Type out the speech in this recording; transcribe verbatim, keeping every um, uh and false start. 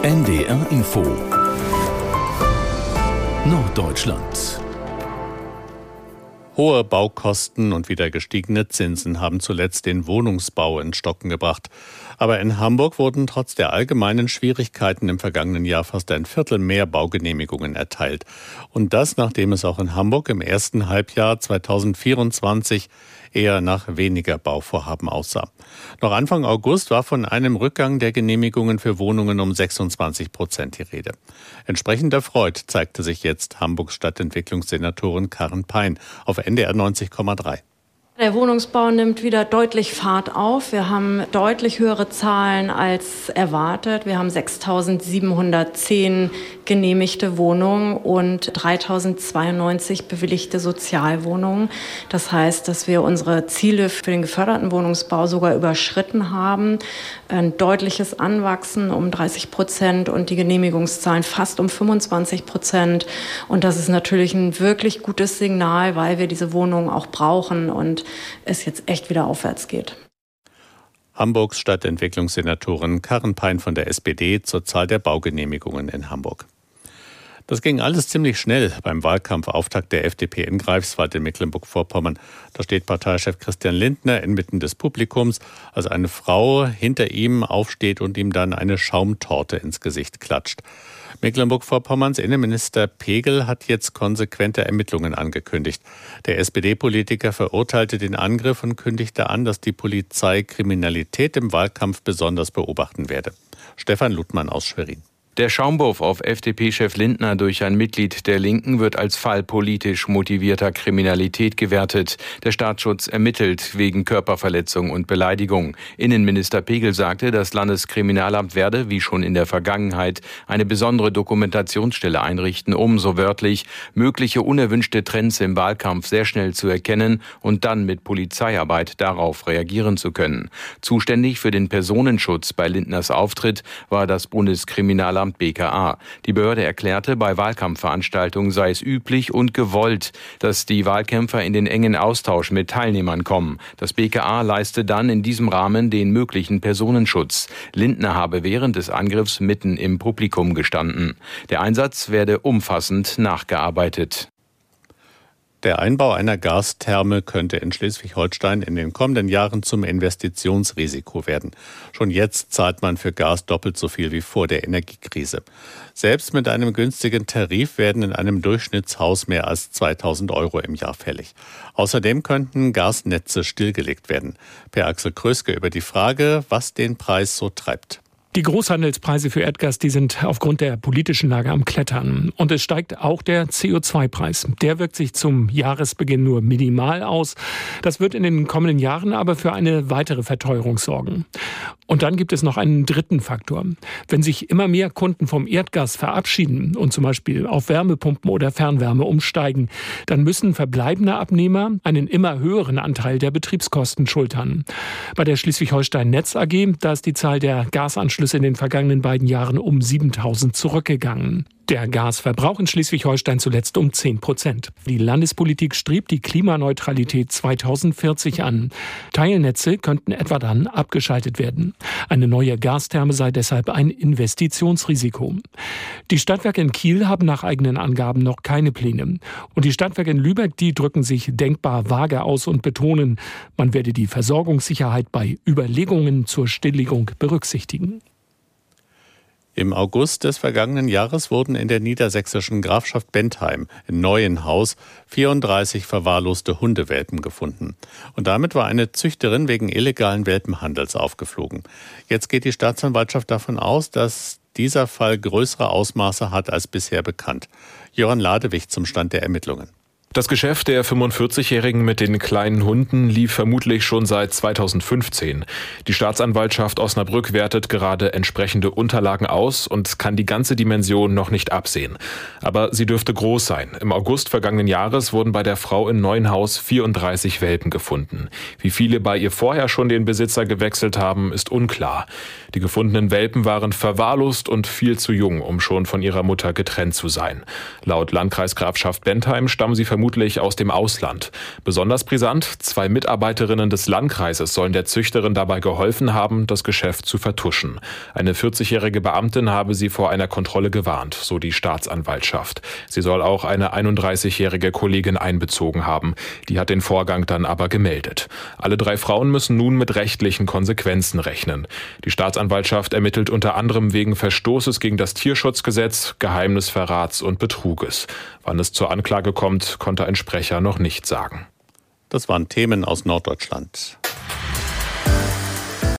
N D R Info Norddeutschland. Hohe Baukosten und wieder gestiegene Zinsen haben zuletzt den Wohnungsbau ins Stocken gebracht. Aber in Hamburg wurden trotz der allgemeinen Schwierigkeiten im vergangenen Jahr fast ein Viertel mehr Baugenehmigungen erteilt. Und das, nachdem es auch in Hamburg im ersten Halbjahr zweitausendvierundzwanzig eher nach weniger Bauvorhaben aussah. Noch Anfang August war von einem Rückgang der Genehmigungen für Wohnungen um sechsundzwanzig Prozent die Rede. Entsprechend erfreut zeigte sich jetzt Hamburgs Stadtentwicklungssenatorin Karin Pein auf N D R neunzig Komma drei. Der Wohnungsbau nimmt wieder deutlich Fahrt auf. Wir haben deutlich höhere Zahlen als erwartet. Wir haben sechstausendsiebenhundertzehn genehmigte Wohnungen und dreitausendzweiundneunzig bewilligte Sozialwohnungen. Das heißt, dass wir unsere Ziele für den geförderten Wohnungsbau sogar überschritten haben. Ein deutliches Anwachsen um dreißig Prozent und die Genehmigungszahlen fast um fünfundzwanzig Prozent. Und das ist natürlich ein wirklich gutes Signal, weil wir diese Wohnungen auch brauchen und es jetzt echt wieder aufwärts geht. Hamburgs Stadtentwicklungssenatorin Karin Pein von der S P D zur Zahl der Baugenehmigungen in Hamburg. Das ging alles ziemlich schnell beim Wahlkampfauftakt der F D P in Greifswald in Mecklenburg-Vorpommern. Da steht Parteichef Christian Lindner inmitten des Publikums, als eine Frau hinter ihm aufsteht und ihm dann eine Schaumtorte ins Gesicht klatscht. Mecklenburg-Vorpommerns Innenminister Pegel hat jetzt konsequente Ermittlungen angekündigt. Der S P D-Politiker verurteilte den Angriff und kündigte an, dass die Polizei Kriminalität im Wahlkampf besonders beobachten werde. Stefan Luttmann aus Schwerin. Der Schaumwurf auf F D P-Chef Lindner durch ein Mitglied der Linken wird als Fall politisch motivierter Kriminalität gewertet. Der Staatsschutz ermittelt wegen Körperverletzung und Beleidigung. Innenminister Pegel sagte, das Landeskriminalamt werde, wie schon in der Vergangenheit, eine besondere Dokumentationsstelle einrichten, um, so wörtlich, mögliche unerwünschte Trends im Wahlkampf sehr schnell zu erkennen und dann mit Polizeiarbeit darauf reagieren zu können. Zuständig für den Personenschutz bei Lindners Auftritt war das Bundeskriminalamt B K A. Die Behörde erklärte, bei Wahlkampfveranstaltungen sei es üblich und gewollt, dass die Wahlkämpfer in den engen Austausch mit Teilnehmern kommen. Das B K A leiste dann in diesem Rahmen den möglichen Personenschutz. Lindner habe während des Angriffs mitten im Publikum gestanden. Der Einsatz werde umfassend nachgearbeitet. Der Einbau einer Gastherme könnte in Schleswig-Holstein in den kommenden Jahren zum Investitionsrisiko werden. Schon jetzt zahlt man für Gas doppelt so viel wie vor der Energiekrise. Selbst mit einem günstigen Tarif werden in einem Durchschnittshaus mehr als zweitausend Euro im Jahr fällig. Außerdem könnten Gasnetze stillgelegt werden. Per Axel Kröske über die Frage, was den Preis so treibt. Die Großhandelspreise für Erdgas, die sind aufgrund der politischen Lage am Klettern. Und es steigt auch der C O zwei Preis. Der wirkt sich zum Jahresbeginn nur minimal aus. Das wird in den kommenden Jahren aber für eine weitere Verteuerung sorgen. Und dann gibt es noch einen dritten Faktor. Wenn sich immer mehr Kunden vom Erdgas verabschieden und zum Beispiel auf Wärmepumpen oder Fernwärme umsteigen, dann müssen verbleibende Abnehmer einen immer höheren Anteil der Betriebskosten schultern. Bei der Schleswig-Holstein Netz A G, da ist die Zahl der Gasanschlüsse in den vergangenen beiden Jahren um siebentausend zurückgegangen. Der Gasverbrauch in Schleswig-Holstein zuletzt um zehn Prozent. Die Landespolitik strebt die Klimaneutralität zweitausendvierzig an. Teilnetze könnten etwa dann abgeschaltet werden. Eine neue Gastherme sei deshalb ein Investitionsrisiko. Die Stadtwerke in Kiel haben nach eigenen Angaben noch keine Pläne. Und die Stadtwerke in Lübeck, die drücken sich denkbar vage aus und betonen, man werde die Versorgungssicherheit bei Überlegungen zur Stilllegung berücksichtigen. Im August des vergangenen Jahres wurden in der niedersächsischen Grafschaft Bentheim in Neuenhaus vierunddreißig verwahrloste Hundewelpen gefunden. Und damit war eine Züchterin wegen illegalen Welpenhandels aufgeflogen. Jetzt geht die Staatsanwaltschaft davon aus, dass dieser Fall größere Ausmaße hat als bisher bekannt. Johann Ladewig zum Stand der Ermittlungen. Das Geschäft der fünfundvierzigjährigen mit den kleinen Hunden lief vermutlich schon seit zweitausendfünfzehn. Die Staatsanwaltschaft Osnabrück wertet gerade entsprechende Unterlagen aus und kann die ganze Dimension noch nicht absehen. Aber sie dürfte groß sein. Im August vergangenen Jahres wurden bei der Frau in Neuenhaus vierunddreißig Welpen gefunden. Wie viele bei ihr vorher schon den Besitzer gewechselt haben, ist unklar. Die gefundenen Welpen waren verwahrlost und viel zu jung, um schon von ihrer Mutter getrennt zu sein. Laut Landkreis Grafschaft Bentheim stammen sie vermutlich vermutlich aus dem Ausland. Besonders brisant, zwei Mitarbeiterinnen des Landkreises sollen der Züchterin dabei geholfen haben, das Geschäft zu vertuschen. Eine vierzigjährige Beamtin habe sie vor einer Kontrolle gewarnt, so die Staatsanwaltschaft. Sie soll auch eine einunddreißigjährige Kollegin einbezogen haben. Die hat den Vorgang dann aber gemeldet. Alle drei Frauen müssen nun mit rechtlichen Konsequenzen rechnen. Die Staatsanwaltschaft ermittelt unter anderem wegen Verstoßes gegen das Tierschutzgesetz, Geheimnisverrats und Betruges. Wann es zur Anklage kommt, konnte ein Sprecher noch nicht sagen. Das waren Themen aus Norddeutschland.